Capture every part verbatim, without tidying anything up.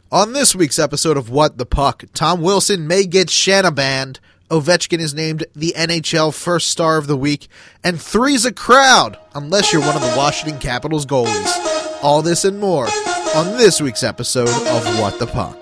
On this week's episode of What the Puck, Tom Wilson may get Shanna banned, Ovechkin is named the N H L First Star of the Week, and three's a crowd, unless you're one of the Washington Capitals goalies. All this and more on this week's episode of What the Puck.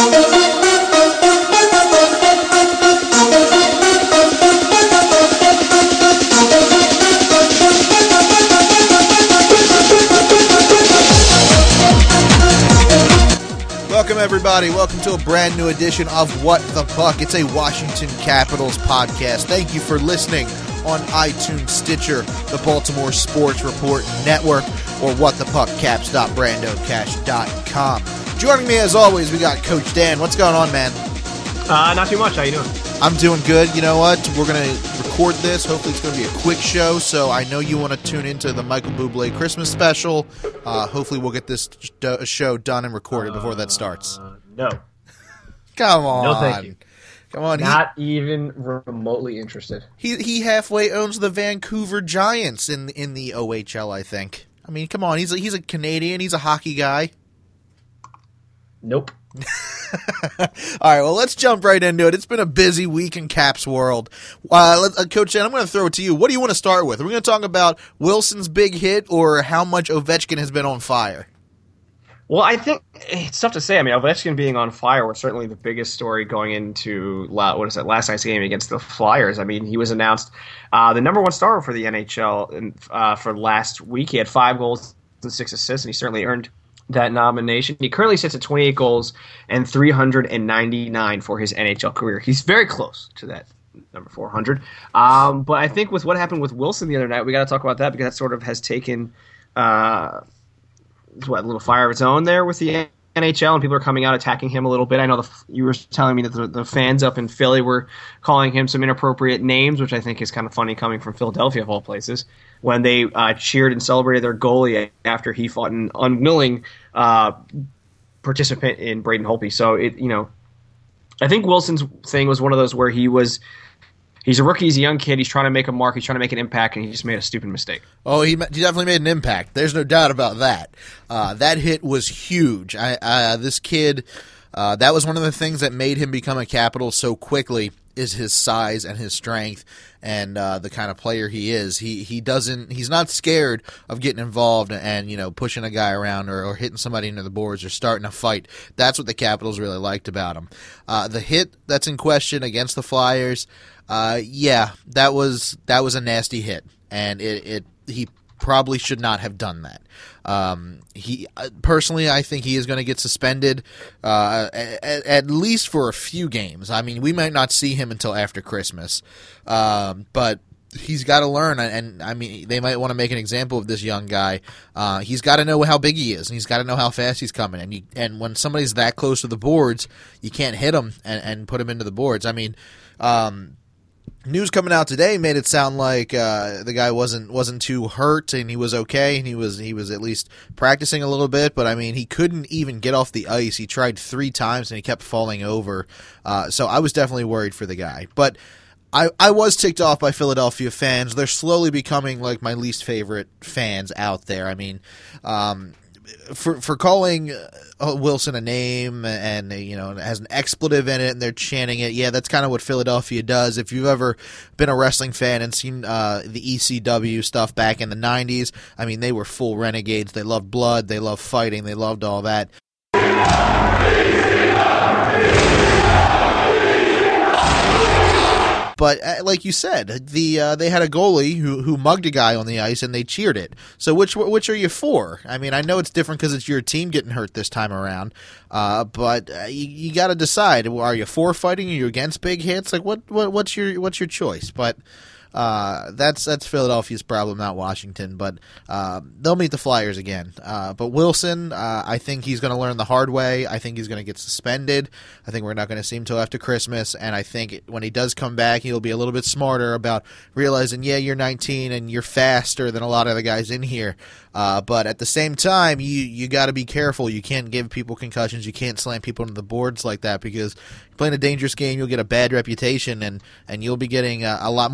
Welcome, everybody. Welcome to a brand new edition of What the Puck. It's a Washington Capitals podcast. Thank you for listening on iTunes, Stitcher, the Baltimore Sports Report Network, or what the puck caps dot brando cash dot com. Joining me, as always, we got Coach Dan. What's going on, man? Uh, not too much. How you doing? I'm doing good. You know what? We're going to record this. Hopefully it's going to be a quick show, so I know you want to tune into the Michael Bublé Christmas special. Uh, hopefully we'll get this show done and recorded uh, before that starts. Uh, no. Come on. No, thank you. Come on. Not he, even remotely interested. He he halfway owns the Vancouver Giants in in the O H L, I think. I mean, come on. He's a, he's a Canadian. He's a hockey guy. Nope. All right, well, let's jump right into it. It's been a busy week in Caps world. Uh, let, uh, Coach Dan, I'm going to throw it to you. What do you want to start with? Are we going to talk about Wilson's big hit or how much Ovechkin has been on fire? Well, I think it's tough to say. I mean, Ovechkin being on fire was certainly the biggest story going into what is it, last night's game against the Flyers. I mean, he was announced uh, the number one star for the N H L uh, for last week. He had five goals and six assists, and he certainly earned that nomination. He currently sits at twenty-eight goals and three hundred ninety-nine for his N H L career. He's very close to that number four hundred. Um, but I think with what happened with Wilson the other night, we got to talk about that because that sort of has taken uh, what a little fire of its own there with the N H L, and people are coming out attacking him a little bit. I know the, you were telling me that the, the fans up in Philly were calling him some inappropriate names, which I think is kind of funny coming from Philadelphia of all places, when they uh, cheered and celebrated their goalie after he fought an unwilling uh, participant in Braden Holtby. So, it you know, I think Wilson's thing was one of those where he was he's a rookie, he's a young kid, he's trying to make a mark, he's trying to make an impact, and he just made a stupid mistake. Oh, he, he definitely made an impact. There's no doubt about that. Uh, that hit was huge. I, uh, this kid, uh, that was one of the things that made him become a Capital so quickly, is his size and his strength and uh, the kind of player he is. He he doesn't he's not scared of getting involved and, you know, pushing a guy around or, or hitting somebody into the boards or starting a fight. That's what the Capitals really liked about him. Uh, the hit that's in question against the Flyers, uh, yeah, that was that was a nasty hit, and it, it he probably should not have done that. Um, he personally, I think he is going to get suspended uh, at, at least for a few games. I mean, we might not see him until after Christmas, um, but he's got to learn. And, and I mean, they might want to make an example of this young guy. Uh, he's got to know how big he is, and he's got to know how fast he's coming. And you, and when somebody's that close to the boards, you can't hit him and, and put him into the boards. I mean. Um, News coming out today made it sound like uh, the guy wasn't wasn't too hurt and he was okay and he was he was at least practicing a little bit. But I mean, he couldn't even get off the ice. He tried three times and he kept falling over. Uh, so I was definitely worried for the guy. But I I was ticked off by Philadelphia fans. They're slowly becoming like my least favorite fans out there. I mean, um, for for calling uh, Wilson a name and, you know, it has an expletive in it and they're chanting it. Yeah, that's kind of what Philadelphia does. If you've ever been a wrestling fan and seen uh, the E C W stuff back in the nineties, I mean, they were full renegades. They loved blood. They loved fighting. They loved all that. But uh, like you said, the uh, they had a goalie who who mugged a guy on the ice and they cheered it. So which which are you for? I mean, I know it's different because it's your team getting hurt this time around, uh, but uh, you, you got to decide: are you for fighting? Are you against big hits? Like what, what what's your what's your choice? But uh, that's that's Philadelphia's problem, not Washington. But uh, they'll meet the Flyers again. Uh, but Wilson, uh, I think he's going to learn the hard way. I think he's going to get suspended. I think we're not going to see him until after Christmas. And I think when he does come back, he'll be a little bit smarter about realizing, yeah, you're nineteen and you're faster than a lot of the guys in here. Uh, but at the same time, you you got to be careful. You can't give people concussions. You can't slam people into the boards like that because you're playing a dangerous game. You'll get a bad reputation, and, and you'll be getting a, a lot more phone calls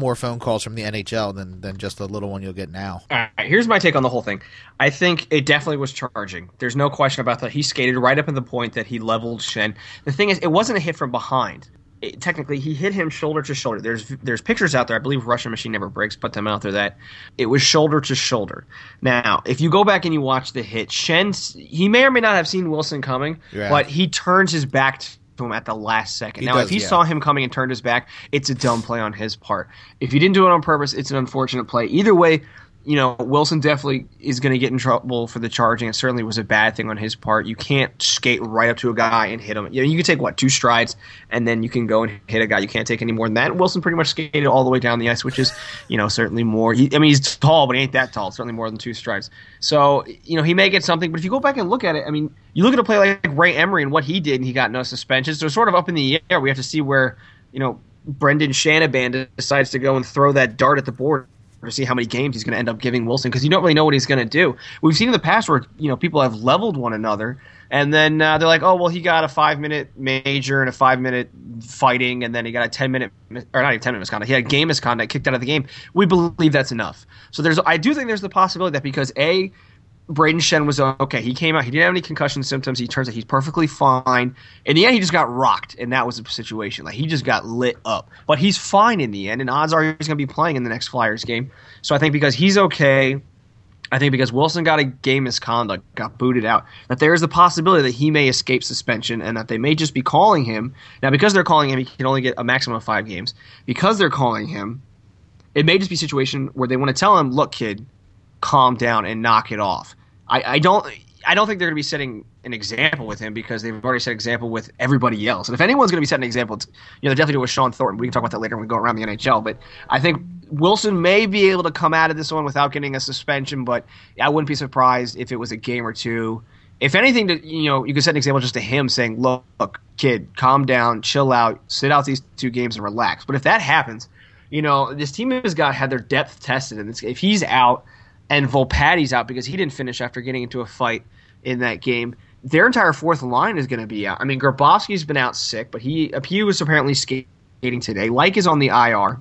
calls from the N H L than than just the little one you'll get now. All right, here's my take on the whole thing. I think it definitely was charging. There's no question about that. He skated right up at the point that he leveled Schenn. The thing is, it wasn't a hit from behind. It, technically, he hit him shoulder to shoulder. There's there's pictures out there. I believe Russian Machine Never Breaks put them out there that it was shoulder to shoulder. Now, if you go back and you watch the hit, Schenn, he may or may not have seen Wilson coming, yeah. but he turns his back to him at the last second. He now, does, if he yeah. saw him coming and turned his back, it's a dumb play on his part. If he didn't do it on purpose, it's an unfortunate play. Either way, you know, Wilson definitely is going to get in trouble for the charging. It certainly was a bad thing on his part. You can't skate right up to a guy and hit him. You know, you can take, what, two strides, and then you can go and hit a guy. You can't take any more than that. Wilson pretty much skated all the way down the ice, which is, you know, certainly more. He, I mean, he's tall, but he ain't that tall. Certainly more than two strides. So, you know, he may get something, but if you go back and look at it, I mean, you look at a play like Ray Emery and what he did, and he got no suspensions. So sort of up in the air. We have to see where, you know, Brendan Shanahan decides to go and throw that dart at the board to see how many games he's going to end up giving Wilson, because you don't really know what he's going to do. We've seen in the past where, you know, people have leveled one another, and then uh, they're like, oh, well, he got a five-minute major and a five-minute fighting, and then he got a ten-minute – or not even ten-minute misconduct. He had game misconduct, kicked out of the game. We believe that's enough. So there's I do think there's the possibility that because, A, Brayden Schenn was okay. He came out. He didn't have any concussion symptoms. He turns out he's perfectly fine. In the end, he just got rocked, and that was the situation. Like, he just got lit up. But he's fine in the end, and odds are he's going to be playing in the next Flyers game. So I think because he's okay, I think because Wilson got a game misconduct, got booted out, that there is the possibility that he may escape suspension and that they may just be calling him. Now, because they're calling him, he can only get a maximum of five games. Because they're calling him, it may just be a situation where they want to tell him, look, kid, calm down and knock it off. I, I don't I don't think they're going to be setting an example with him because they've already set an example with everybody else. And if anyone's going to be setting an example, it's, you know, they're definitely doing with Sean Thornton. We can talk about that later when we go around the N H L. But I think Wilson may be able to come out of this one without getting a suspension, but I wouldn't be surprised if it was a game or two. If anything, to, you know, you could set an example just to him saying, look, look, kid, calm down, chill out, sit out these two games and relax. But if that happens, you know, this team has got had their depth tested. And if he's out and Volpatti's out because he didn't finish after getting into a fight in that game, their entire fourth line is going to be out. I mean, Grabowski's been out sick, but he he was apparently skating today. Like is on the I R.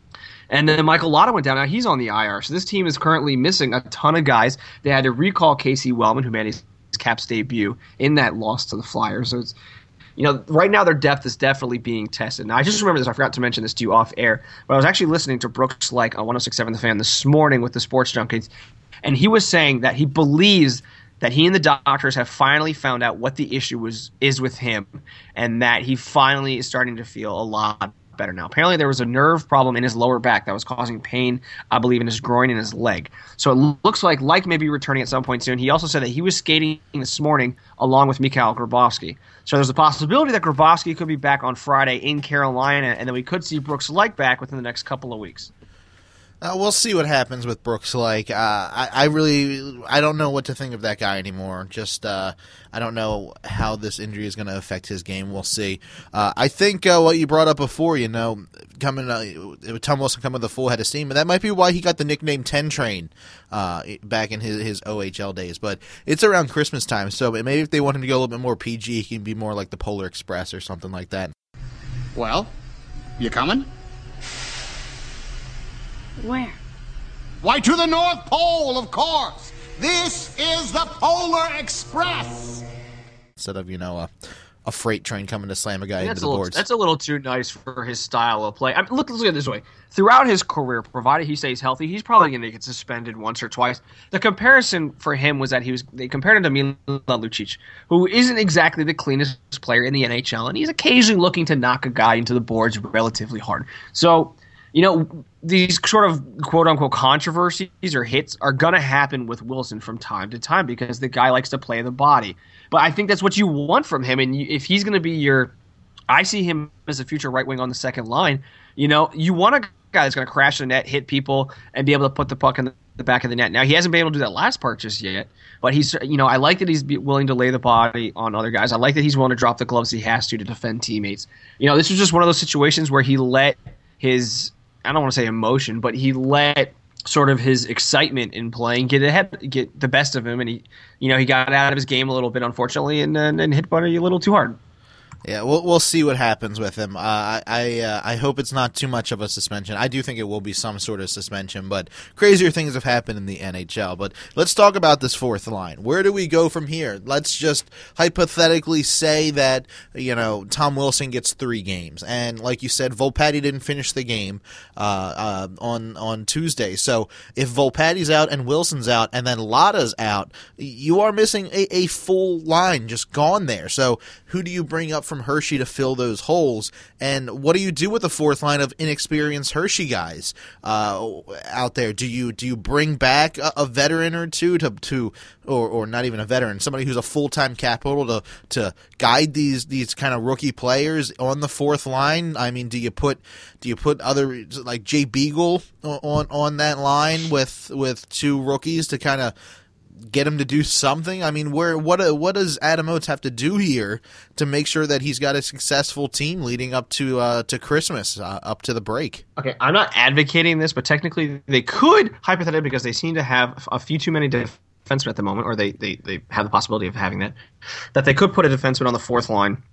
And then Michael Lotta went down. Now he's on the I R. So this team is currently missing a ton of guys. They had to recall Casey Wellman, who made his Caps debut in that loss to the Flyers. So it's, you know, right now their depth is definitely being tested. Now, I just remember this. I forgot to mention this to you off air, but I was actually listening to Brooks Laich on one oh six point seven The Fan this morning with the Sports Junkies, and he was saying that he believes that he and the doctors have finally found out what the issue was is with him, and that he finally is starting to feel a lot better now. Apparently there was a nerve problem in his lower back that was causing pain, I believe, in his groin and his leg. So it looks like Laich may be returning at some point soon. He also said that he was skating this morning along with Mikhail Grabowski. So there's a possibility that Grabowski could be back on Friday in Carolina, and then we could see Brooks Laich back within the next couple of weeks. Uh, we'll see what happens with Brooks Laich. Uh, I, I really, I don't know what to think of that guy anymore. Just, uh, I don't know how this injury is going to affect his game. We'll see. Uh, I think uh, what you brought up before, you know, coming, uh, Tom Wilson coming with a full head of steam, and that might be why he got the nickname ten Train uh, back in his, his O H L days. But it's around Christmas time, so maybe if they want him to go a little bit more P G, he can be more like the Polar Express or something like that. Well, you coming? Where? Why, to the North Pole, of course. This is the Polar Express. Instead of, you know, a, a freight train coming to slam a guy that's into the a little, boards. That's a little too nice for his style of play. I mean, look, look at it this way. Throughout his career, provided he stays healthy, he's probably going to get suspended once or twice. The comparison for him was that he was they compared him to Milan Lucic, who isn't exactly the cleanest player in the N H L, and he's occasionally looking to knock a guy into the boards relatively hard. So, you know, these sort of quote-unquote controversies or hits are going to happen with Wilson from time to time because the guy likes to play the body. But I think that's what you want from him. And if he's going to be your – I see him as a future right wing on the second line. You know, you want a guy that's going to crash the net, hit people, and be able to put the puck in the, the back of the net. Now, he hasn't been able to do that last part just yet. But he's – you know, I like that he's willing to lay the body on other guys. I like that he's willing to drop the gloves he has to to defend teammates. You know, this was just one of those situations where he let his – I don't want to say emotion, but he let sort of his excitement in playing get ahead, get the best of him, and he, you know, he got out of his game a little bit, unfortunately, and and, and hit Buddy a little too hard. Yeah, we'll we'll see what happens with him. Uh, I I, uh, I hope it's not too much of a suspension. I do think it will be some sort of suspension, but crazier things have happened in the N H L. But let's talk about this fourth line. Where do we go from here? Let's just hypothetically say that, you know, Tom Wilson gets three games, and like you said, Volpatti didn't finish the game uh, uh, on on Tuesday. So if Volpatti's out and Wilson's out, and then Lada's out, you are missing a, a full line just gone there. So who do you bring up from Hershey to fill those holes, and what do you do with the fourth line of inexperienced Hershey guys uh, out there? Do you do you bring back a, a veteran or two to to or or not even a veteran, somebody who's a full time capital to to guide these these kind of rookie players on the fourth line? I mean, do you put do you put other like Jay Beagle on on that line with with two rookies to kind of get him to do something? I mean, where what what does Adam Oates have to do here to make sure that he's got a successful team leading up to uh, to Christmas, uh, up to the break? Okay, I'm not advocating this, but technically they could, hypothetically, because they seem to have a few too many defensemen at the moment, or they, they, they have the possibility of having that, that they could put a defenseman on the fourth line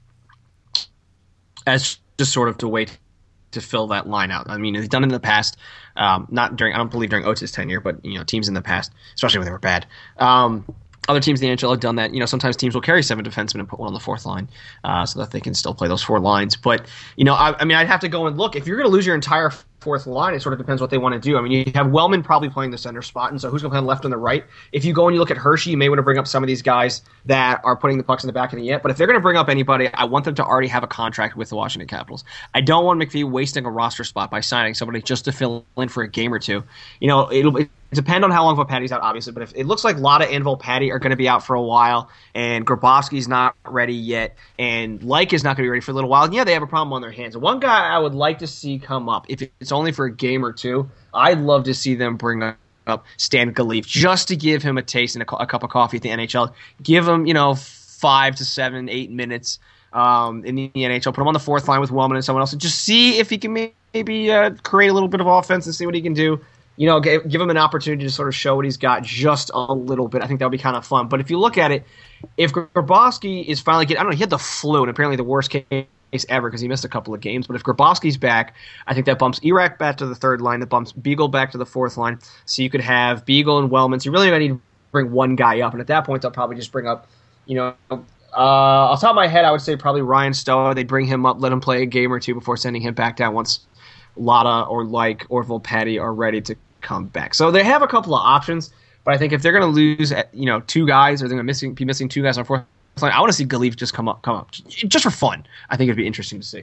as just sort of to wait to fill that line out. I mean, they've done it in the past, um, not during, I don't believe during Oates' tenure, but, you know, teams in the past, especially when they were bad. Um, other teams in the N H L have done that. You know, sometimes teams will carry seven defensemen and put one on the fourth line uh, so that they can still play those four lines. But, you know, I, I mean, I'd have to go and look. If you're going to lose your entire fourth line, it sort of depends what they want to do. I mean, you have Wellman probably playing the center spot, and so who's going to play on the left and the right? If you go and you look at Hershey, you may want to bring up some of these guys that are putting the pucks in the back of the net. But if they're going to bring up anybody, I want them to already have a contract with the Washington Capitals. I don't want McPhee wasting a roster spot by signing somebody just to fill in for a game or two. You know, it'll it depend on how long Volpatti's out, obviously, but if it looks like Lada and Volpatti are going to be out for a while, and Grabowski's not ready yet, and Like is not going to be ready for a little while, and yeah, they have a problem on their hands. One guy I would like to see come up, if it's only for a game or two, I'd love to see them bring up Stan Galif just to give him a taste and a, a cup of coffee at the N H L. Give him, you know, five to seven, eight minutes um, in the N H L. Put him on the fourth line with Wellman and someone else, and just see if he can maybe uh, create a little bit of offense and see what he can do. You know, give, give him an opportunity to sort of show what he's got just a little bit. I think that would be kind of fun. But if you look at it, if Grabowski is finally getting – I don't know, he had the flu, and apparently the worst case ever because he missed a couple of games. But if Grabowski's back, I think that bumps Irak back to the third line, that bumps Beagle back to the fourth line. So you could have Beagle and Wellman. So you really only need to bring one guy up. And at that point, they'll probably just bring up, you know – uh, off the top of my head, I would say probably Ryan Stoa. They'd bring him up, let him play a game or two before sending him back down once Lada or Like or Volpatti are ready to come back. So they have a couple of options, but I think if they're going to lose, you know, two guys, or they're going to missing be missing two guys on fourth line, I want to see Galif just come up, come up, just for fun. I think it'd be interesting to see.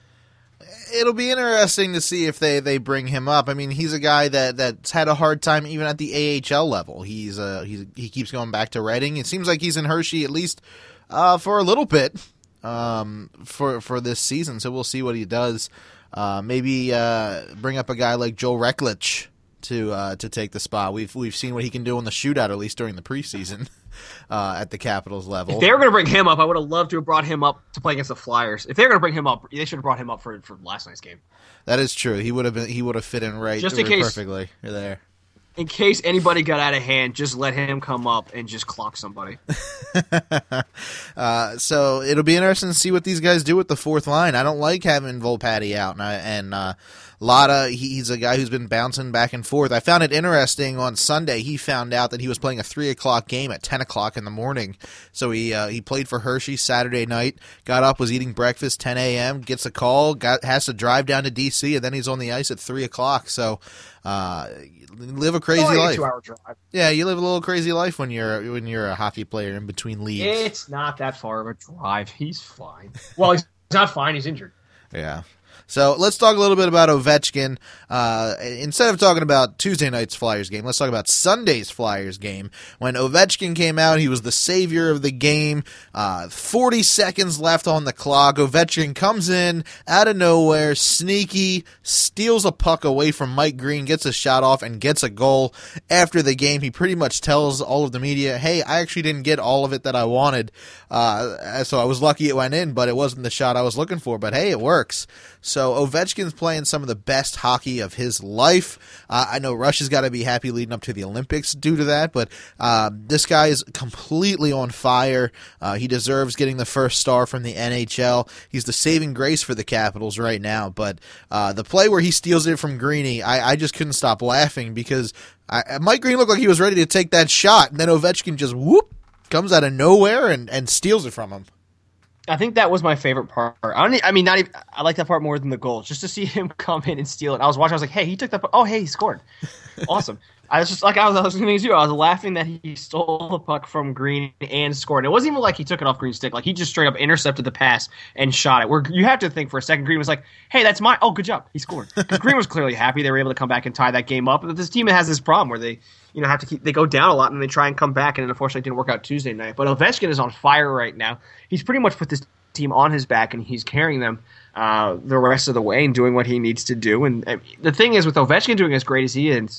It'll be interesting to see if they, they bring him up. I mean, he's a guy that, that's had a hard time even at the A H L level. He's uh he's he keeps going back to Reading. It seems like he's in Hershey at least uh, for a little bit um, for for this season. So we'll see what he does. Uh, maybe uh, bring up a guy like Joe Reklich to uh, to take the spot. We've we've seen what he can do in the shootout, at least during the preseason, uh, at the Capitals level. If they were going to bring him up, I would have loved to have brought him up to play against the Flyers. If they were going to bring him up, they should have brought him up for for last night's game. That is true. He would have been. He would have fit in right, just in case, perfectly there. In case anybody got out of hand, just let him come up and just clock somebody. uh, so it'll be interesting to see what these guys do with the fourth line. I don't like having Volpatti out, and, I, and uh, Lada, he's a guy who's been bouncing back and forth. I found it interesting on Sunday. He found out that he was playing a three o'clock game at ten o'clock in the morning. So he uh, he played for Hershey Saturday night, got up, was eating breakfast, ten a.m., gets a call, got has to drive down to D C, and then he's on the ice at three o'clock. So uh, live a crazy oh, life. A two-hour drive. Yeah, you live a little crazy life when you're when you're a hockey player in between leagues. It's not that far of a drive. He's fine. Well, he's not fine. He's injured. Yeah. So let's talk a little bit about Ovechkin. Uh, instead of talking about Tuesday night's Flyers game, let's talk about Sunday's Flyers game. When Ovechkin came out, he was the savior of the game. Uh, forty seconds left on the clock. Ovechkin comes in out of nowhere, sneaky, steals a puck away from Mike Green, gets a shot off, and gets a goal. After the game, he pretty much tells all of the media, hey, I actually didn't get all of it that I wanted. Uh, so I was lucky it went in, but it wasn't the shot I was looking for. But hey, it works. So Ovechkin's playing some of the best hockey of his life. Uh, I know Russia's got to be happy leading up to the Olympics due to that, but uh, this guy is completely on fire. Uh, he deserves getting the first star from the N H L. He's the saving grace for the Capitals right now, but uh, the play where he steals it from Greeny, I, I just couldn't stop laughing because I, Mike Green looked like he was ready to take that shot, and then Ovechkin just whoop comes out of nowhere and, and steals it from him. I think that was my favorite part. I don't. I mean, not even. I like that part more than the goal. Just to see him come in and steal it. I was watching. I was like, "Hey, he took that. Oh, hey, he scored! Awesome!" I was just like, I was, I was going to you. I was laughing that he stole the puck from Green and scored. It wasn't even like he took it off Green's stick. Like he just straight up intercepted the pass and shot it. Where you have to think for a second, Green was like, "Hey, that's mine. Oh, good job. He scored." Because Green was clearly happy they were able to come back and tie that game up. But this team has this problem where they, you know, have to keep they go down a lot and they try and come back, and it unfortunately didn't work out Tuesday night. But Ovechkin is on fire right now. He's pretty much put this team on his back, and he's carrying them uh, the rest of the way and doing what he needs to do. And, and the thing is, with Ovechkin doing as great as he is,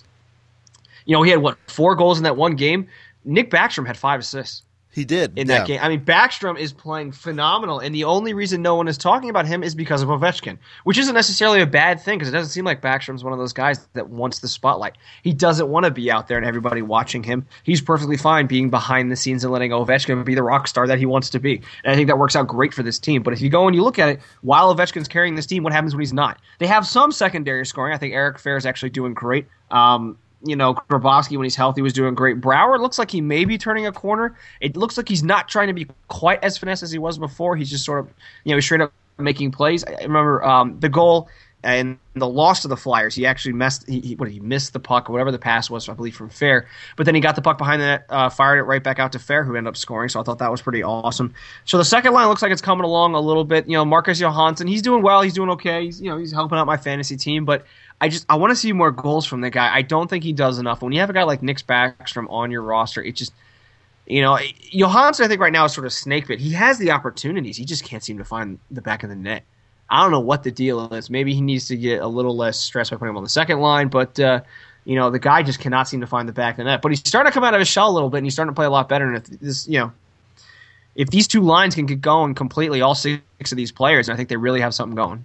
you know, he had, what, four goals in that one game? Nick Backstrom had five assists. He did. In yeah. that game. I mean, Backstrom is playing phenomenal, and the only reason no one is talking about him is because of Ovechkin, which isn't necessarily a bad thing because it doesn't seem like Backstrom's one of those guys that wants the spotlight. He doesn't want to be out there and everybody watching him. He's perfectly fine being behind the scenes and letting Ovechkin be the rock star that he wants to be. And I think that works out great for this team. But if you go and you look at it, while Ovechkin's carrying this team, what happens when he's not? They have some secondary scoring. I think Eric Fehr is actually doing great. Um, You know, Grabowski, when he's healthy, was doing great. Brouwer looks like he may be turning a corner. It looks like he's not trying to be quite as finesse as he was before. He's just sort of, you know, straight up making plays. I remember um, the goal and the loss to the Flyers. He actually messed. He, he what he missed the puck or whatever the pass was, I believe, from Fehr. But then he got the puck behind the net, uh, fired it right back out to Fehr, who ended up scoring. So I thought that was pretty awesome. So the second line looks like it's coming along a little bit. You know, Marcus Johansson, he's doing well. He's doing okay. He's you know he's helping out my fantasy team, but I just I want to see more goals from the guy. I don't think he does enough. When you have a guy like Nick Backstrom on your roster, it just you know Johansson I think right now is sort of snake bit. He has the opportunities, he just can't seem to find the back of the net. I don't know what the deal is. Maybe he needs to get a little less stress by putting him on the second line, but uh, you know the guy just cannot seem to find the back of the net. But he's starting to come out of his shell a little bit, and he's starting to play a lot better. And if this you know if these two lines can get going completely, all six of these players, I think they really have something going.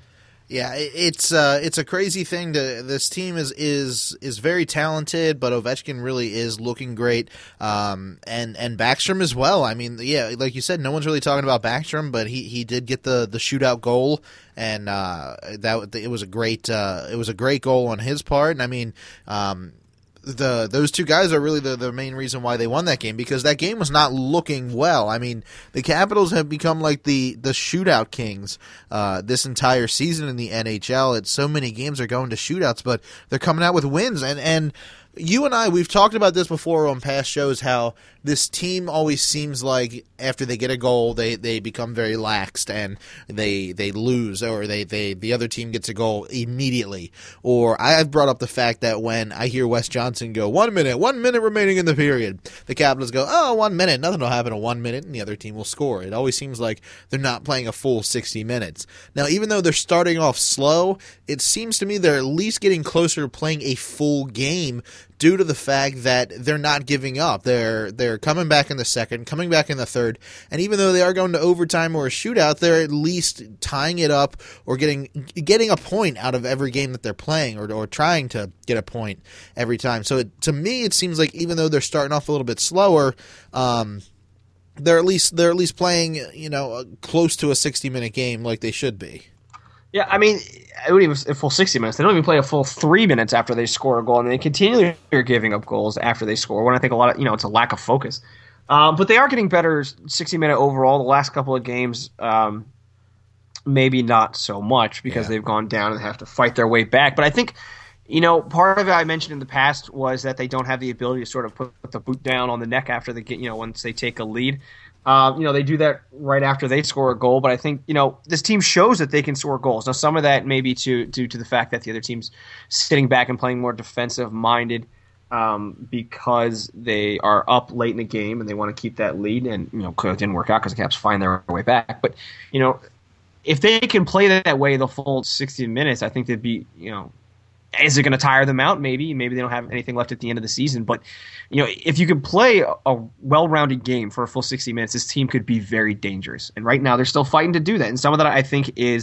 Yeah, it's uh, it's a crazy thing. To this team is is is very talented, but Ovechkin really is looking great, um, and and Backstrom as well. I mean, yeah, like you said, no one's really talking about Backstrom, but he, he did get the, the shootout goal, and uh, that it was a great uh, it was a great goal on his part. And I mean, um, the those two guys are really the, the main reason why they won that game, because that game was not looking well. I mean, the Capitals have become like the, the shootout kings uh, this entire season in the N H L. It's so many games are going to shootouts, but they're coming out with wins. And, and you and I, we've talked about this before on past shows, how this team always seems like after they get a goal, they, they become very laxed and they they lose, or they, they the other team gets a goal immediately. Or I've brought up the fact that when I hear Wes Johnson go, one minute, one minute remaining in the period, the Capitals go, oh, one minute, nothing will happen in one minute, and the other team will score. It always seems like they're not playing a full sixty minutes. Now, even though they're starting off slow, it seems to me they're at least getting closer to playing a full game due to the fact that they're not giving up. They're they're coming back in the second, coming back in the third, and even though they are going to overtime or a shootout, they're at least tying it up or getting getting a point out of every game that they're playing, or or trying to get a point every time. So it, to me, it seems like even though they're starting off a little bit slower, um, they're at least they're at least playing you know close to a sixty minute game like they should be. Yeah, I mean, it would even a full sixty minutes. They don't even play a full three minutes after they score a goal, and they continually are giving up goals after they score. When I think a lot of you know, it's a lack of focus. Um, but they are getting better sixty minute overall. The last couple of games, um, maybe not so much because yeah. they've gone down and have to fight their way back. But I think, you know, part of it I mentioned in the past was that they don't have the ability to sort of put the boot down on the neck after they get, you know, once they take a lead. Uh, you know, they do that right after they score a goal, but I think, you know, this team shows that they can score goals. Now, some of that may be to, due to the fact that the other team's sitting back and playing more defensive-minded um, because they are up late in the game and they want to keep that lead, and, you know, clearly it didn't work out because the Caps find their way back. But, you know, if they can play that way the full sixty minutes, I think they'd be, you know, is it going to tire them out? Maybe. Maybe they don't have anything left at the end of the season. But, you know, if you can play a, a well-rounded game for a full sixty minutes, this team could be very dangerous. And right now they're still fighting to do that. And some of that, I think, is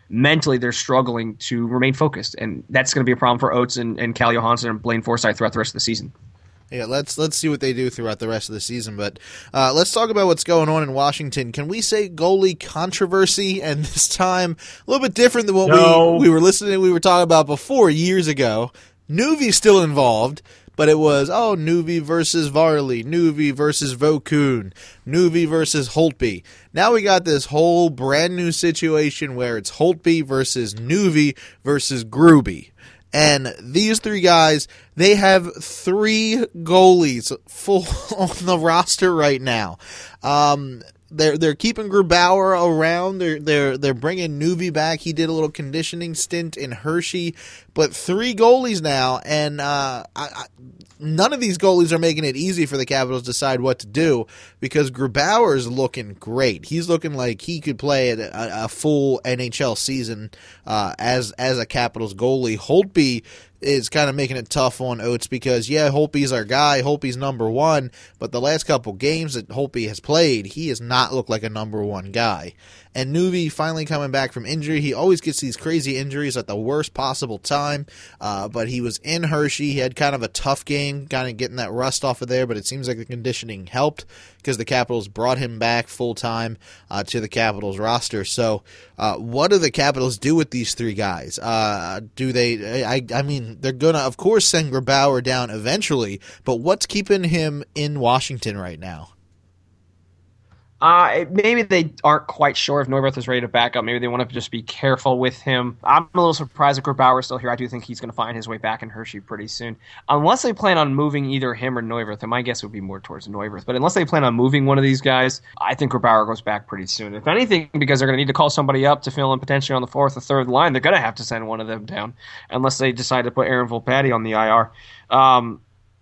mentally they're struggling to remain focused, and that's going to be a problem for Oates and, and Cal Johansson and Blaine Forsythe throughout the rest of the season. Yeah, let's let's see what they do throughout the rest of the season. But uh, let's talk about what's going on in Washington. Can we say goalie controversy? And this time, a little bit different than what no. we we were listening. We were talking about before years ago. Nuvi's still involved, but it was oh Nuvi versus Varley, Nuvi versus Vokun, Nuvi versus Holtby. Now we got this whole brand new situation where it's Holtby versus Nuvi versus Gruby. And these three guys, they have three goalies full on the roster right now. Um, they're they're keeping Grubauer around. They're they're they're bringing Nuvi back. He did a little conditioning stint in Hershey, but three goalies now, and uh, I, I, none of these goalies are making it easy for the Capitals to decide what to do because Grubauer is looking great. He's looking like he could play a, a full N H L season uh, as as a Capitals goalie. Holtby is kind of making it tough on Oates because, yeah, Holtby's our guy. Holtby's number one, but the last couple games that Holtby has played, he has not looked like a number one guy. And Nuvi finally coming back from injury. He always gets these crazy injuries at the worst possible time, uh, but he was in Hershey. He had kind of a tough game, kind of getting that rust off of there, but it seems like the conditioning helped because the Capitals brought him back full-time uh, to the Capitals roster. So uh, what do the Capitals do with these three guys? Uh, do they, I, I mean, they're going to, of course, send Grubauer down eventually, but what's keeping him in Washington right now? Uh, maybe they aren't quite sure if Neuwirth is ready to back up. Maybe they want to just be careful with him. I'm a little surprised that Grubauer is still here. I do think he's going to find his way back in Hershey pretty soon. Unless they plan on moving either him or Neuwirth, and my guess would be more towards Neuwirth. But unless they plan on moving one of these guys, I think Grubauer goes back pretty soon. If anything, because they're going to need to call somebody up to fill in potentially on the fourth or third line, they're going to have to send one of them down, unless they decide to put Aaron Volpatti on the I R. Um,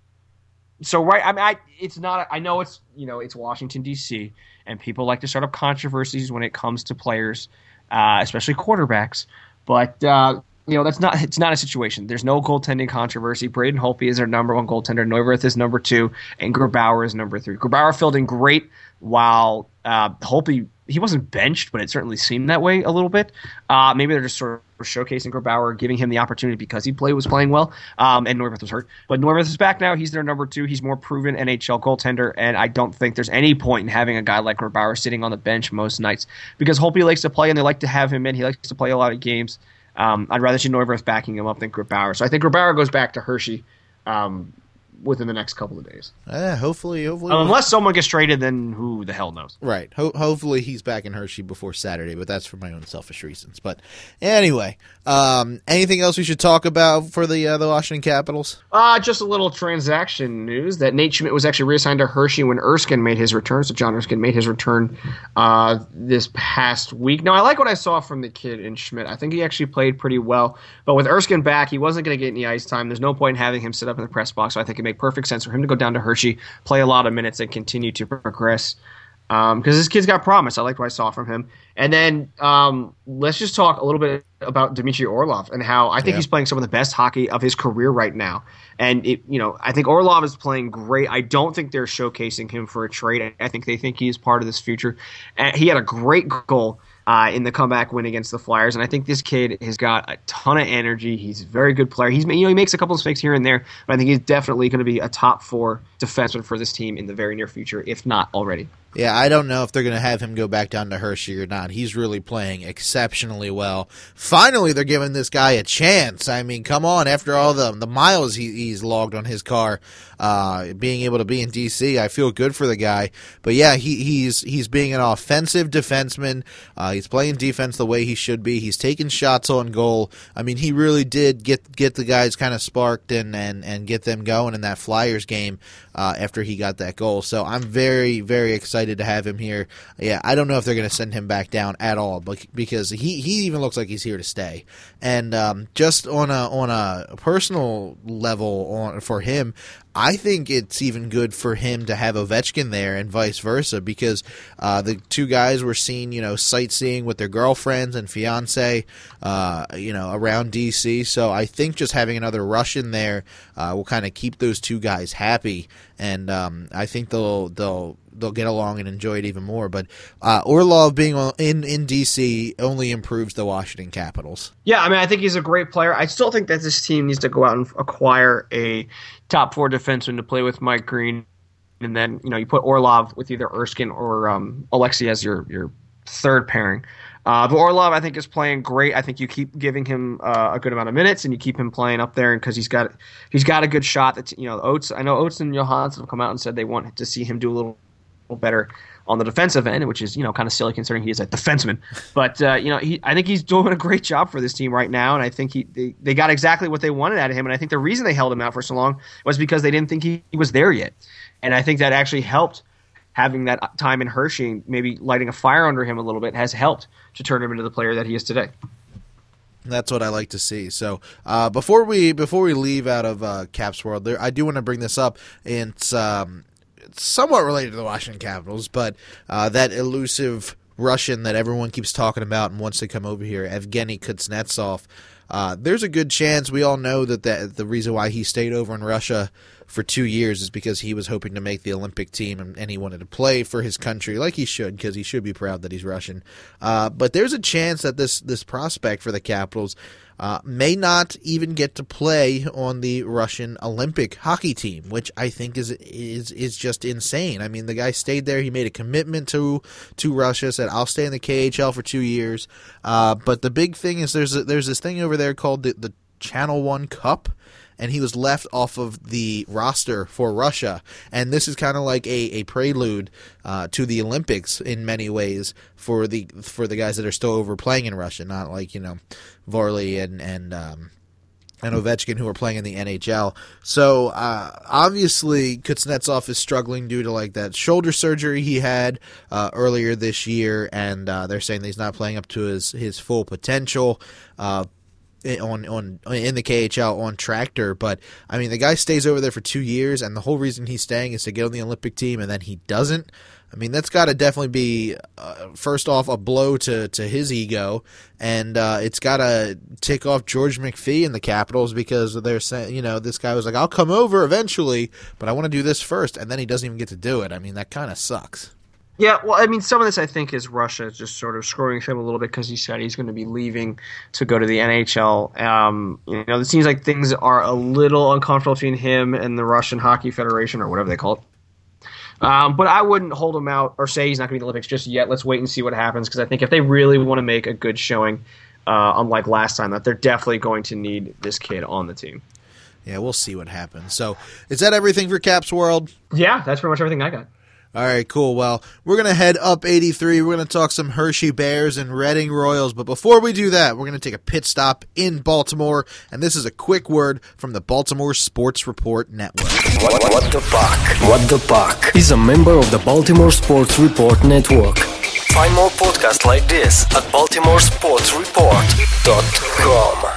so right, I mean, I it's not. I know it's you know it's Washington D C, and people like to start up controversies when it comes to players, uh, especially quarterbacks. But uh, you know that's not it's not a situation. There's no goaltending controversy. Braden Holtby is our number one goaltender. Neuwirth is number two, and Grubauer is number three. Grubauer filled in great, while uh, Holtby he wasn't benched, but it certainly seemed that way a little bit. Uh, maybe they're just sort of showcasing Grubauer, giving him the opportunity because he play was playing well, um, and Neuwirth was hurt. But Neuwirth is back now. He's their number two. He's more proven N H L goaltender, and I don't think there's any point in having a guy like Grubauer sitting on the bench most nights because Holtby likes to play, and they like to have him in. He likes to play a lot of games. Um, I'd rather see Neuwirth backing him up than Grubauer. So I think Grubauer goes back to Hershey um, within the next couple of days. Uh, hopefully, hopefully. Um, unless someone gets traded, then who the hell knows? Right. Ho- hopefully he's back in Hershey before Saturday, but that's for my own selfish reasons. But anyway, um, anything else we should talk about for the uh, the Washington Capitals? Uh, just a little transaction news that Nate Schmidt was actually reassigned to Hershey when Erskine made his return. So John Erskine made his return uh, this past week. Now, I like what I saw from the kid in Schmidt. I think he actually played pretty well. But with Erskine back, he wasn't going to get any ice time. There's no point in having him sit up in the press box. So I think it made perfect sense for him to go down to Hershey, play a lot of minutes, and continue to progress. Because um, this kid's got promise. I liked what I saw from him. And then um, let's just talk a little bit about Dmitry Orlov and how I think yeah. he's playing some of the best hockey of his career right now. And it, you know, I think Orlov is playing great. I don't think they're showcasing him for a trade. I think they think he is part of this future. And he had a great goal Uh, in the comeback win against the Flyers, and I think this kid has got a ton of energy. He's a very good player. He's you know he makes a couple of mistakes here and there, but I think he's definitely going to be a top four defenseman for this team in the very near future, if not already. Yeah, I don't know if they're going to have him go back down to Hershey or not. He's really playing exceptionally well. Finally, they're giving this guy a chance. I mean, come on, after all the the miles he, he's logged on his car, uh, being able to be in D C, I feel good for the guy. But yeah, he, he's he's being an offensive defenseman. Uh, he's playing defense the way he should be. He's taking shots on goal. I mean, he really did get get the guys kind of sparked and, and, and get them going in that Flyers game uh, after he got that goal. So I'm very, very excited to have him here. Yeah, I don't know if they're going to send him back down at all, but because he, he even looks like he's here to stay. And um, just on a on a personal level on for him, I think it's even good for him to have Ovechkin there and vice versa because uh, the two guys were seen, you know, sightseeing with their girlfriends and fiance, uh, you know, around D C. So I think just having another Russian there uh, will kind of keep those two guys happy, and um, I think they'll they'll they'll get along and enjoy it even more. But uh, Orlov being in in D C only improves the Washington Capitals. Yeah, I mean, I think he's a great player. I still think that this team needs to go out and acquire a top four defenseman to play with Mike Green, and then you know you put Orlov with either Erskine or um, Alexei as your your third pairing. Uh, but Orlov, I think, is playing great. I think you keep giving him uh, a good amount of minutes, and you keep him playing up there because he's got he's got a good shot. That you know, Oates. I know Oates and Johansson have come out and said they want to see him do a little, little better on the defensive end, which is you know kind of silly considering he is a defenseman. But uh, you know, he I think he's doing a great job for this team right now, and I think he they, they got exactly what they wanted out of him. And I think the reason they held him out for so long was because they didn't think he, he was there yet, and I think that actually helped. Having that time in Hershey, maybe lighting a fire under him a little bit, has helped to turn him into the player that he is today. That's what I like to see. So uh, before we before we leave out of uh, Caps World, there, I do want to bring this up. And it's, um, it's somewhat related to the Washington Capitals, but uh, that elusive Russian that everyone keeps talking about and wants to come over here, Evgeny Kuznetsov. Uh, there's a good chance we all know that the, the reason why he stayed over in Russia for two years is because he was hoping to make the Olympic team and, and he wanted to play for his country like he should because he should be proud that he's Russian. Uh, but there's a chance that this, this prospect for the Capitals uh, may not even get to play on the Russian Olympic hockey team, which I think is is is just insane. I mean, the guy stayed there. He made a commitment to to Russia, said, I'll stay in the K H L for two years. Uh, but the big thing is there's a, there's this thing over there called the, the Channel One Cup, and he was left off of the roster for Russia. And this is kind of like a, a prelude uh, to the Olympics in many ways for the for the guys that are still over playing in Russia, not like, you know, Varley and and um, and Ovechkin who are playing in the N H L. So uh, obviously Kuznetsov is struggling due to like that shoulder surgery he had uh, earlier this year, and uh, they're saying that he's not playing up to his, his full potential. Uh, on on in the K H L on tractor, but I mean the guy stays over there for two years, and the whole reason he's staying is to get on the Olympic team, and then he doesn't. I mean that's got to definitely be uh, first off a blow to, to his ego, and uh, it's got to tick off George McPhee and the Capitals because they're saying, you know, this guy was like, I'll come over eventually, but I want to do this first, and then he doesn't even get to do it. I mean that kind of sucks. Yeah, well, I mean, some of this I think is Russia just sort of screwing him a little bit because he said he's going to be leaving to go to the N H L. Um, you know, it seems like things are a little uncomfortable between him and the Russian Hockey Federation or whatever they call it. Um, but I wouldn't hold him out or say he's not going to be in the Olympics just yet. Let's wait and see what happens because I think if they really want to make a good showing, uh, unlike last time, that they're definitely going to need this kid on the team. Yeah, we'll see what happens. So is that everything for Caps World? Yeah, that's pretty much everything I got. All right, cool. Well, we're going to head up eighty-three. We're going to talk some Hershey Bears and Reading Royals. But before we do that, we're going to take a pit stop in Baltimore. And this is a quick word from the Baltimore Sports Report Network. What, what the Puck? What the Puck is a member of the Baltimore Sports Report Network. Find more podcasts like this at baltimore sports report dot com.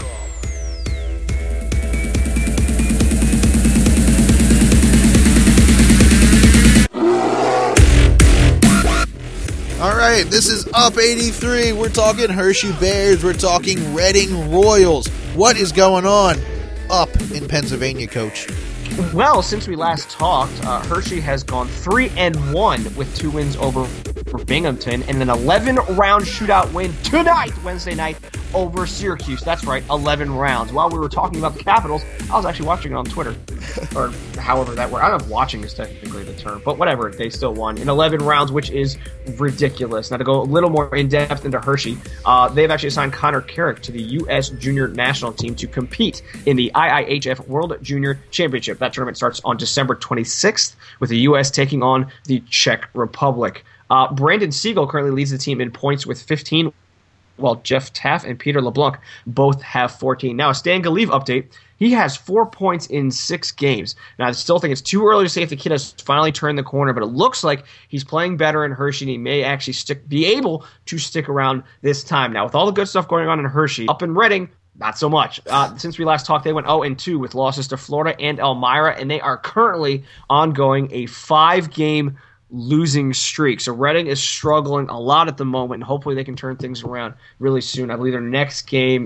All right, this is Up eighty-three. We're talking Hershey Bears. We're talking Reading Royals. What is going on up in Pennsylvania, Coach? Well, since we last talked, uh, Hershey has gone three and one with two wins over for Binghamton and an eleven round shootout win tonight, Wednesday night, over Syracuse. That's right, eleven rounds. While we were talking about the Capitals, I was actually watching it on Twitter, or however that works. I don't know if watching is technically the term, but whatever. They still won in eleven rounds, which is ridiculous. Now, to go a little more in depth into Hershey, uh, they've actually assigned Connor Carrick to the U S Junior National Team to compete in the I I H F World Junior Championship. That tournament starts on December twenty-sixth, with the U S taking on the Czech Republic. Uh, Brandon Siegel currently leads the team in points with fifteen, while Jeff Taff and Peter LeBlanc both have fourteen. Now, a Stan Galieve update. He has four points in six games. Now, I still think it's too early to say if the kid has finally turned the corner, but it looks like he's playing better in Hershey, and he may actually stick, be able to stick around this time. Now, with all the good stuff going on in Hershey, up in Reading, not so much. Uh, since we last talked, they went oh and two with losses to Florida and Elmira, and they are currently ongoing a five-game losing streak. So Reading is struggling a lot at the moment, and hopefully they can turn things around really soon. I believe their next game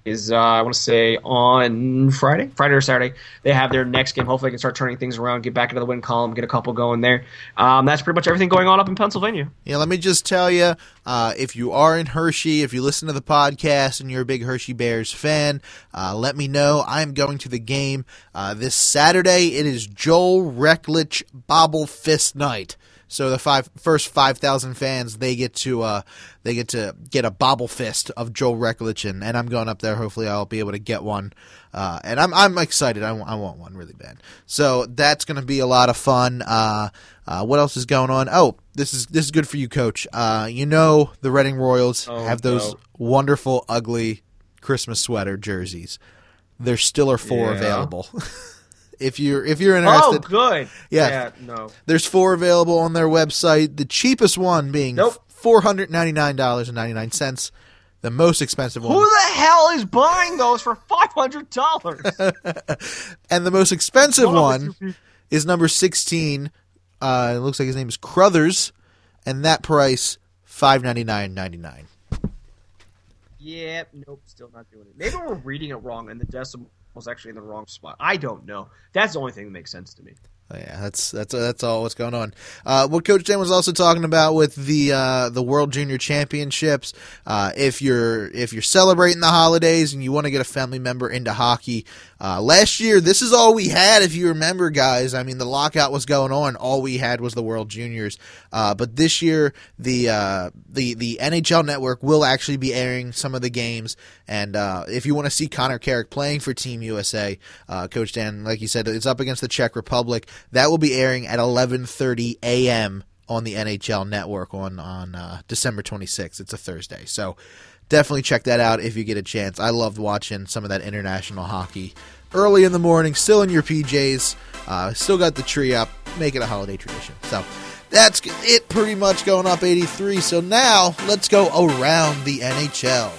is, uh, I want to say, on Friday, Friday or Saturday. They have their next game. Hopefully they can start turning things around, get back into the win column, get a couple going there. Um, that's pretty much everything going on up in Pennsylvania. Yeah, let me just tell you, uh, if you are in Hershey, if you listen to the podcast and you're a big Hershey Bears fan, uh, let me know. I'm going to the game uh, this Saturday. It is Joel Recklich Bobble Fist Night. So the five, first five thousand fans, they get to uh, they get to get a bobble fist of Joel Recklich, and, and I'm going up there. Hopefully, I'll be able to get one, uh, and I'm I'm excited. I, w- I want one really bad. So that's going to be a lot of fun. Uh, uh, what else is going on? Oh, this is this is good for you, Coach. Uh, you know the Reading Royals oh, have those no. wonderful, ugly Christmas sweater jerseys. There still are four Yeah. available. If you're if you're interested, Oh, good. Yeah. yeah no. there's four available on their website. The cheapest one being Nope. four hundred ninety-nine dollars and ninety-nine cents. The most expensive one, Who the hell is buying those for five hundred dollars? and the most expensive One of the one two people. is number sixteen. Uh, it looks like his name is Crothers, and that price five ninety-nine ninety-nine. Yeah, nope, still not doing it. Maybe we're reading it wrong and the decimal was actually in the wrong spot. I don't know. That's the only thing that makes sense to me. Oh, yeah, that's that's that's all what's going on. Uh, what Coach Dan was also talking about with the uh, the World Junior Championships. Uh, if you're if you're celebrating the holidays and you want to get a family member into hockey, uh, last year this is all we had. If you remember, guys, I mean the lockout was going on. All we had was the World Juniors. Uh, but this year the uh, the the N H L Network will actually be airing some of the games. And uh, if you want to see Connor Carrick playing for Team U S A, uh, Coach Dan, like you said, it's up against the Czech Republic. That will be airing at eleven thirty a.m. on the N H L Network on on uh, December twenty-sixth. It's a Thursday, so definitely check that out if you get a chance. I loved watching some of that international hockey early in the morning, still in your P Js, uh, still got the tree up, make it a holiday tradition. So that's it pretty much going up eighty-three. So now let's go around the N H L.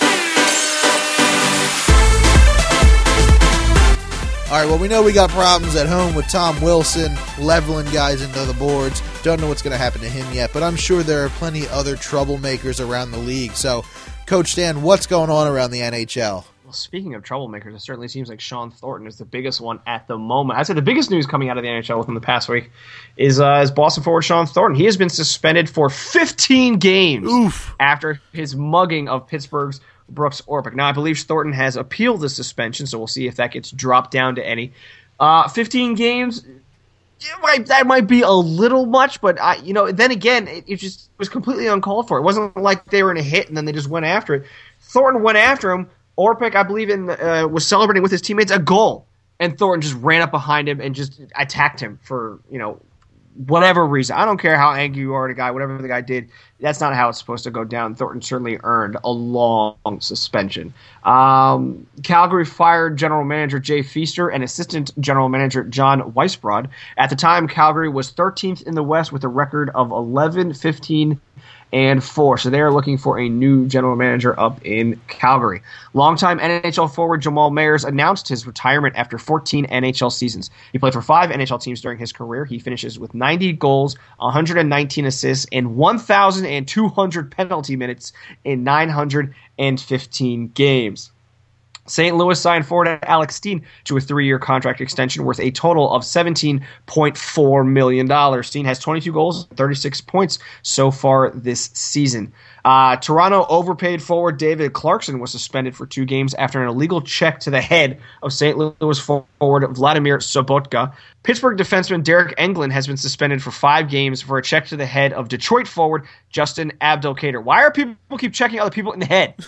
All right, well, we know we got problems at home with Tom Wilson leveling guys into the boards. Don't know what's going to happen to him yet, but I'm sure there are plenty other troublemakers around the league. So, Coach Dan, what's going on around the N H L? Well, speaking of troublemakers, it certainly seems like Sean Thornton is the biggest one at the moment. I'd say the biggest news coming out of the N H L within the past week is, uh, is Boston forward Sean Thornton. He has been suspended for fifteen games Oof. after his mugging of Pittsburgh's Brooks Orpik. Now, I believe Thornton has appealed the suspension, so we'll see if that gets dropped down to any. Uh, fifteen games, it might, that might be a little much, but I, you know, then again, it, it just was completely uncalled for. It wasn't like they were in a hit and then they just went after it. Thornton went after him. Orpik, I believe, in uh, was celebrating with his teammates a goal, and Thornton just ran up behind him and just attacked him for, you know, whatever reason. I don't care how angry you are at a guy, whatever the guy did, that's not how it's supposed to go down. Thornton certainly earned a long suspension. Um, Calgary fired general manager Jay Feaster and assistant general manager John Weisbrod. At the time, Calgary was thirteenth in the West with a record of eleven, fifteen, and four. So they are looking for a new general manager up in Calgary. Longtime N H L forward Jamal Mayers announced his retirement after fourteen N H L seasons. He played for five N H L teams during his career. He finishes with ninety goals, one hundred nineteen assists, and one thousand two hundred penalty minutes in nine hundred fifteen games. Saint Louis signed forward Alex Steen to a three-year contract extension worth a total of seventeen point four million dollars. Steen has twenty-two goals, thirty-six points so far this season. Uh, Toronto overpaid forward David Clarkson was suspended for two games after an illegal check to the head of Saint Louis forward Vladimir Sobotka. Pittsburgh defenseman Derek Englund has been suspended for five games for a check to the head of Detroit forward Justin Abdelkader. Why are people keep checking other people in the head?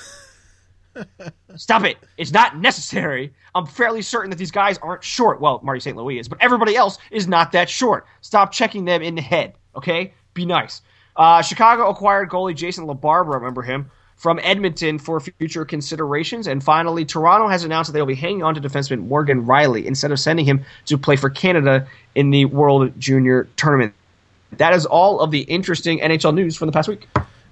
Stop it. It's not necessary. I'm fairly certain that these guys aren't short. Well, Marty Saint Louis is, but everybody else is not that short. Stop checking them in the head, okay? Be nice. Uh, Chicago acquired goalie Jason LaBarbera, remember him, from Edmonton for future considerations. And finally, Toronto has announced that they will be hanging on to defenseman Morgan Riley instead of sending him to play for Canada in the World Junior Tournament. That is all of the interesting N H L news from the past week.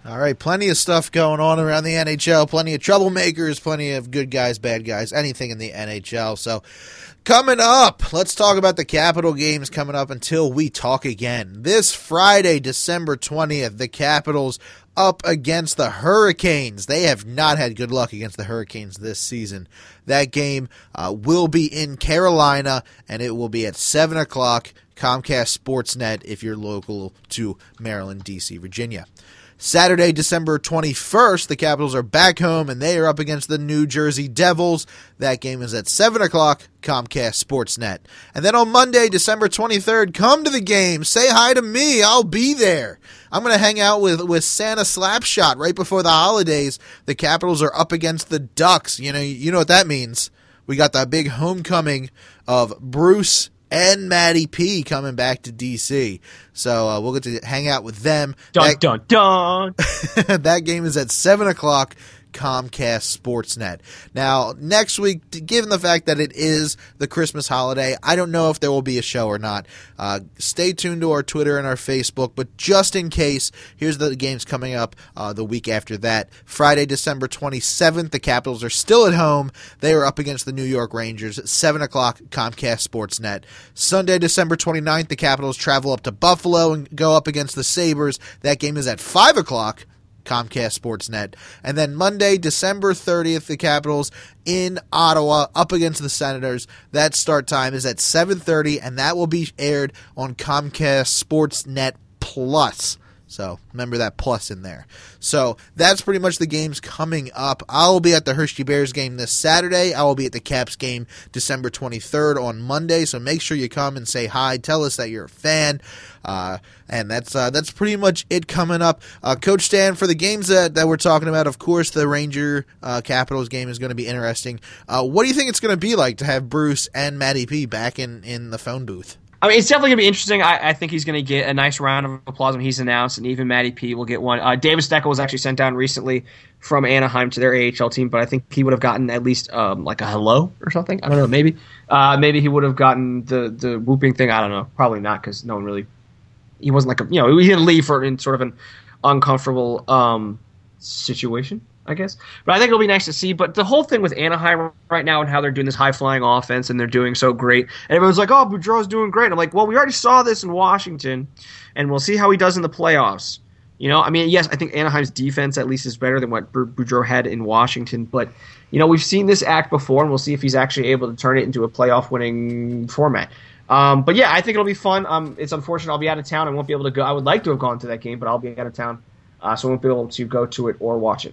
All right, plenty of stuff going on around the N H L, plenty of troublemakers, plenty of good guys, bad guys, anything in the N H L. So coming up, let's talk about the Capital games coming up until we talk again. This Friday, December twentieth, the Capitals up against the Hurricanes. They have not had good luck against the Hurricanes this season. That game uh, will be in Carolina, and it will be at seven o'clock, Comcast Sportsnet if you're local to Maryland, D C, Virginia. Saturday, December twenty-first, the Capitals are back home, and they are up against the New Jersey Devils. That game is at seven o'clock, Comcast Sportsnet. And then on Monday, December twenty-third, come to the game. Say hi to me. I'll be there. I'm going to hang out with, with Santa Slapshot right before the holidays. The Capitals are up against the Ducks. You know, you know what that means. We got that big homecoming of Bruce and Matty P coming back to D C. So uh, we'll get to hang out with them. Dun, that, dun, dun. that game is at seven o'clock, Comcast Sportsnet. Now, next week, given the fact that it is the Christmas holiday, I don't know if there will be a show or not. Uh, stay tuned to our Twitter and our Facebook, but just in case, here's the games coming up uh, the week after that. Friday, December twenty-seventh, the Capitals are still at home. They are up against the New York Rangers at seven o'clock, Comcast Sportsnet. Sunday, December twenty-ninth, the Capitals travel up to Buffalo and go up against the Sabres. That game is at five o'clock, Comcast Sportsnet. And then Monday, December thirtieth, the Capitals in Ottawa up against the Senators. That start time is at seven thirty, and that will be aired on Comcast Sportsnet Plus. So remember that plus in there. So that's pretty much the games coming up. I will be at the Hershey Bears game this Saturday. I will be at the Caps game December twenty-third on Monday. So make sure you come and say hi. Tell us that you're a fan. Uh, and that's uh, that's pretty much it coming up. Uh, Coach Stan, for the games that, that we're talking about, of course, the Ranger uh, Capitals game is going to be interesting. Uh, what do you think it's going to be like to have Bruce and Matty P back in, in the phone booth? I mean, it's definitely going to be interesting. I, I think he's going to get a nice round of applause when he's announced, and even Matty P will get one. Uh, Davis Steckel was actually sent down recently from Anaheim to their A H L team, but I think he would have gotten at least um, like a hello or something. I don't know, maybe. Uh, maybe he would have gotten the, the whooping thing. I don't know. Probably not, because no one really – he wasn't like a – you know, he didn't leave for in sort of an uncomfortable um, situation, I guess. But I think it'll be nice to see. But the whole thing with Anaheim right now and how they're doing this high-flying offense and they're doing so great, and everyone's like, oh, Boudreau's doing great. I'm like, well, we already saw this in Washington, and we'll see how he does in the playoffs. You know, I mean, yes, I think Anaheim's defense at least is better than what Boudreau had in Washington. But, you know, we've seen this act before, and we'll see if he's actually able to turn it into a playoff-winning format. Um, but, yeah, I think it'll be fun. Um, it's unfortunate I'll be out of town. I won't be able to go. I would like to have gone to that game, but I'll be out of town, uh, so I won't be able to go to it or watch it.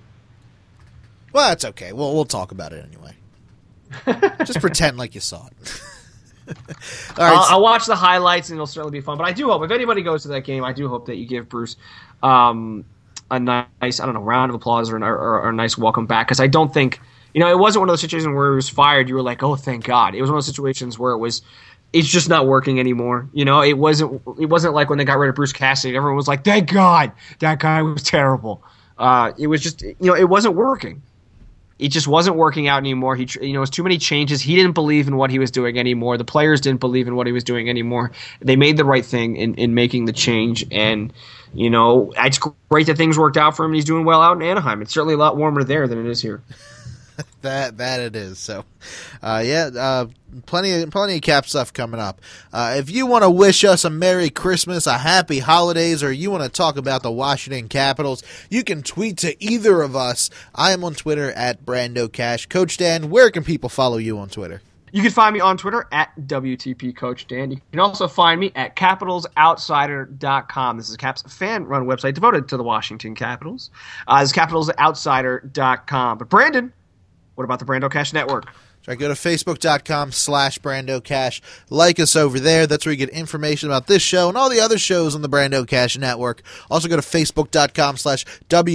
Well, that's okay. We'll, we'll talk about it anyway. Just pretend like you saw it. All right. I'll, I'll watch the highlights, and it'll certainly be fun. But I do hope, if anybody goes to that game, I do hope that you give Bruce um, a nice, I don't know, round of applause or, or, or a nice welcome back. Because I don't think, you know, it wasn't one of those situations where he was fired. You were like, oh, thank God. It was one of those situations where it was, it's just not working anymore. You know, it wasn't, it wasn't like when they got rid of Bruce Cassidy. Everyone was like, thank God, that guy was terrible. Uh, it was just, you know, it wasn't working. It just wasn't working out anymore. He, you know, it was too many changes. He didn't believe in what he was doing anymore. The players didn't believe in what he was doing anymore. They made the right thing in, in making the change. And, you know, it's great that things worked out for him. He's doing well out in Anaheim. It's certainly a lot warmer there than it is here. that that it is. So, uh, yeah, uh, plenty of plenty of Cap stuff coming up. Uh, if you want to wish us a Merry Christmas, a Happy Holidays, or you want to talk about the Washington Capitals, you can tweet to either of us. I am on Twitter at Brando Cash. Coach Dan, where can people follow you on Twitter? You can find me on Twitter at W T P Coach Dan. You can also find me at Capitals Outsider dot com. This is a Caps fan-run website devoted to the Washington Capitals. Uh, it's Capitals Outsider dot com. But Brandon, what about the Brando Cash Network? So go to Facebook.com slash Brando Cash. Like us over there. That's where you get information about this show and all the other shows on the Brando Cash Network. Also go to Facebook.com slash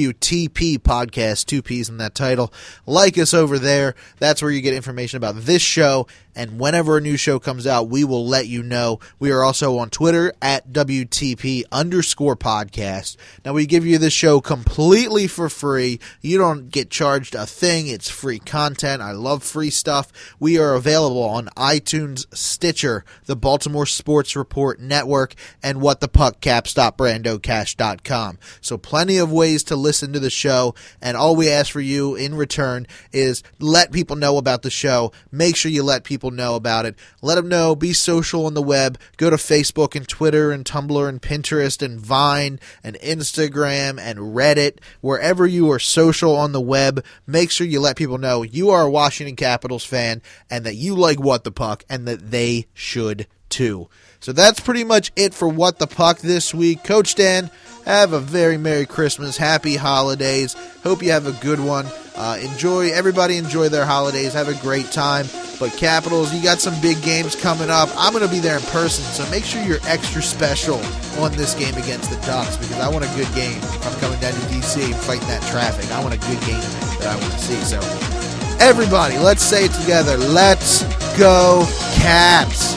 WTP Podcast. Two P's in that title. Like us over there. That's where you get information about this show. And whenever a new show comes out, we will let you know. We are also on Twitter at W T P underscore podcast. Now, we give you this show completely for free. You don't get charged a thing. It's free content. I love free stuff. stuff. We are available on iTunes, Stitcher, the Baltimore Sports Report Network, and what the puck caps dot brando cash dot com. So plenty of ways to listen to the show, and all we ask for you in return is let people know about the show. Make sure you let people know about it. Let them know. Be social on the web. Go to Facebook and Twitter and Tumblr and Pinterest and Vine and Instagram and Reddit. Wherever you are social on the web, make sure you let people know you are a Washington Capitals fan and that you like What the Puck and that they should too. So that's pretty much it for What the Puck this week. Coach Dan, have a very Merry Christmas. Happy holidays. Hope you have a good one. Uh, enjoy, everybody enjoy their holidays. Have a great time. But Capitals, you got some big games coming up. I'm going to be there in person, so make sure you're extra special on this game against the Ducks because I want a good game. If I'm coming down to D C and fighting that traffic, I want a good game that I want to see. So everybody, let's say it together. Let's go Caps.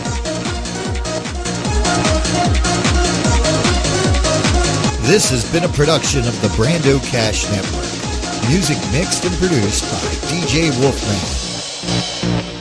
This has been a production of the Brando Cash Network. Music mixed and produced by D J Wolfman.